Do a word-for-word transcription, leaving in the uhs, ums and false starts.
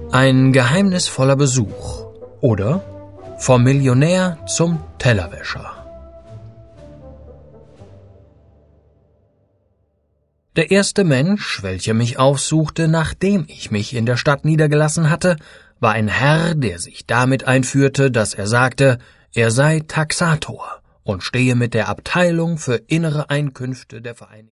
Ein geheimnisvoller Besuch oder vom Millionär zum Tellerwäscher. Der erste Mensch, welcher mich aufsuchte, nachdem ich mich in der Stadt niedergelassen hatte, war ein Herr, der sich damit einführte, dass er sagte, er sei Taxator und stehe mit der Abteilung für innere Einkünfte der Vereinigten